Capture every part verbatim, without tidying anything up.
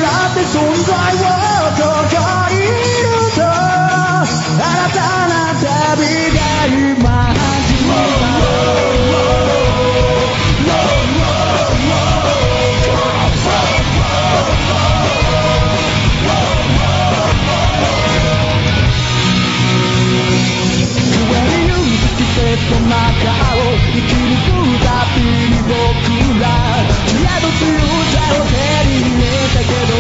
らって存在をここにいると新たな旅が今始まるその中を生き抜くたびに僕ら知恵と強さを手に入れたけど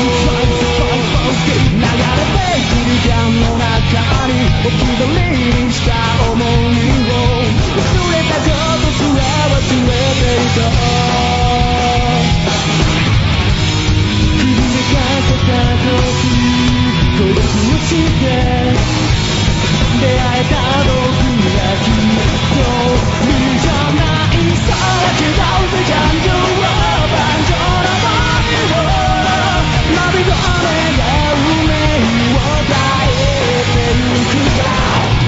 流れてくる時間の中に置き去りにした想いを忘れたことすら忘れていた首でかけた時孤独をして出会えた僕がきっと無理じゃないさだけど感情を感情の波を涙で運命を変えてゆくさ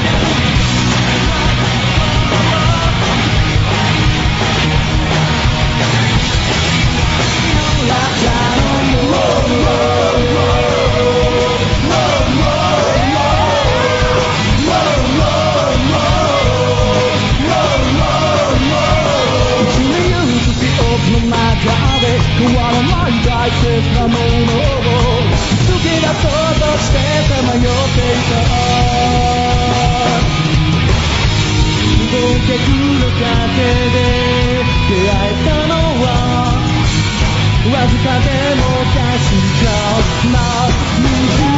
変わらない大切なものを抜け出そうとしてさまよっていた忘却の過程で出会えたのはわずかでも確かな虹